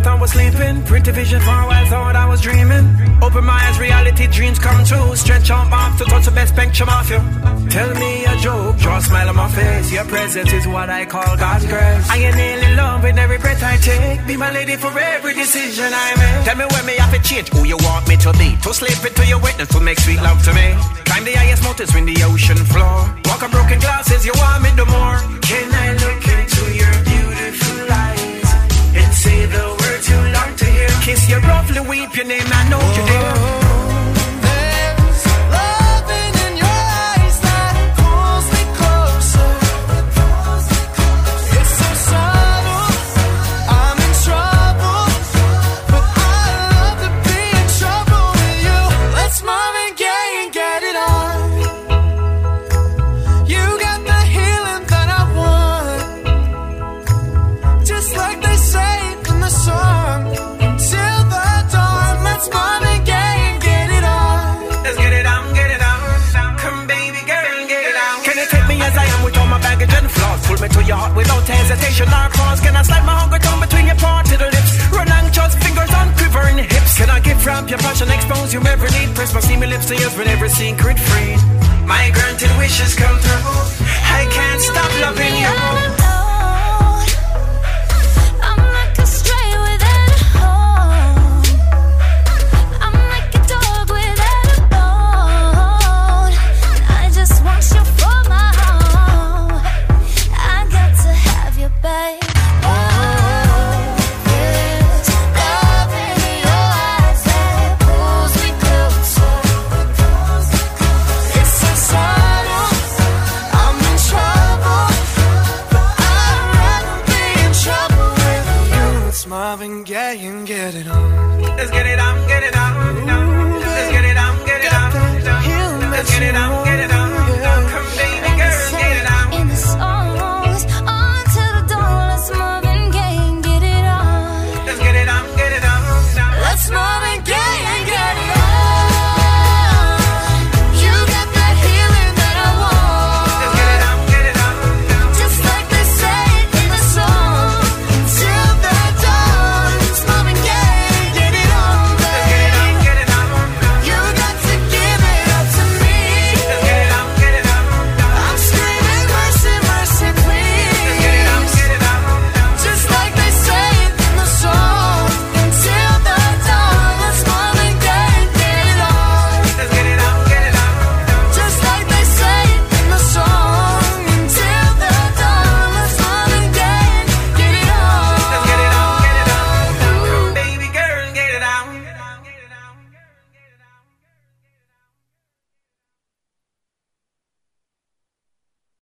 thought was sleeping. Pretty vision for a while, thought I was dreaming. Open my eyes, reality dreams come true. Stretch out my arms to touch the best spectrum of you. Tell me a joke, draw a smile on my face. Your presence is what I call God's grace. I am in love with every breath I take. Be my lady for every decision I make. Tell me when me have to change who you want me to be. To slip into your witness, to make sweet love to me. Climb the highest mountains, win the ocean floor. Walk on broken glasses, you want me to more. Can I look into your beautiful eyes and say the words you long to hear? Kiss you roughly, weep your name, I know you dare. Pull me to your heart without hesitation or pause. Can I slide my hunger tongue between your parted lips? Run anxious fingers on quivering hips. Can I give from your passion, expose you every need? Press my steamy lips to yours with every secret free. My granted wishes come true. I can't stop loving you.